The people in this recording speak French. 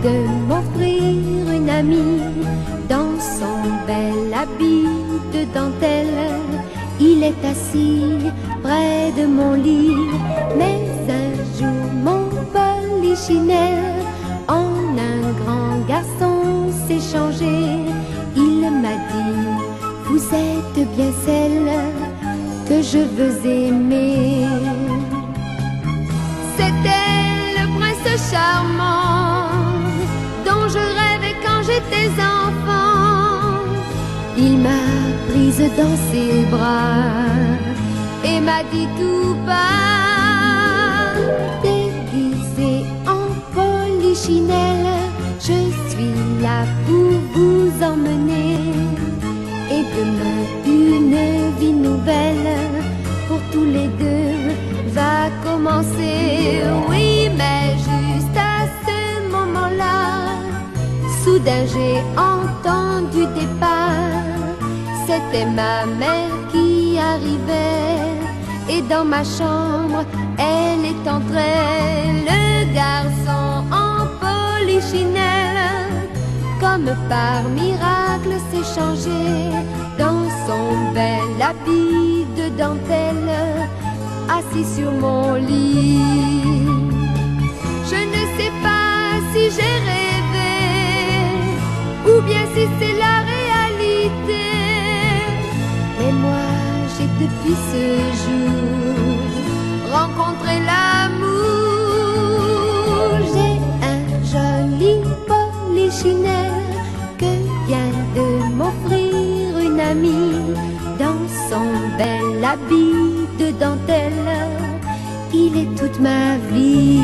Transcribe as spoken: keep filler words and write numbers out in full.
de m'offrir une amie. Dans son bel habit de dentelle, il est assis près de mon lit. Mais un jour mon polichinelle en un grand garçon s'est changé. Il m'a dit: vous êtes bien celle que je veux aimer. C'était le prince charmant dont je rêvais quand j'étais enfant. Il m'a prise dans ses bras et m'a dit tout bas: déguisée en polichinelle, je suis là pour vous emmener. Et demain une vie nouvelle pour tous les deux va commencer. Oui, mais juste à ce moment-là, soudain j'ai entendu des pas. C'était ma mère qui arrivait, et dans ma chambre elle est entrée. Le garçon en polichinelle, comme par miracle, s'est changé. Dans son bel habit de dentelle, assis sur mon lit. Je ne sais pas si j'ai rêvé ou bien si c'est la réalité, mais moi j'ai depuis ce jour rencontré l'amour. J'ai un joli polichinelle que vient de m'offrir une amie. Dans son bel habit de dentelle, il est toute ma vie.